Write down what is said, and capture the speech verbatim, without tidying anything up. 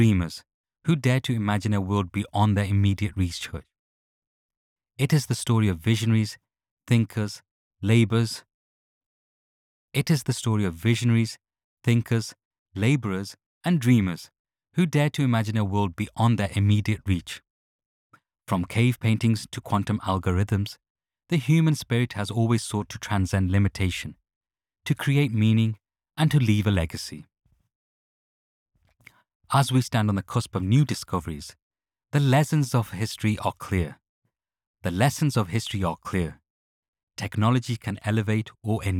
dreamers who dare to imagine a world beyond their immediate reach. It is the story of visionaries, thinkers, laborers. It is the story of visionaries, thinkers, laborers, and dreamers who dare to imagine a world beyond their immediate reach. From cave paintings to quantum algorithms, the human spirit has always sought to transcend limitation, to create meaning, and to leave a legacy. As we stand on the cusp of new discoveries, the lessons of history are clear. The lessons of history are clear. Technology can elevate or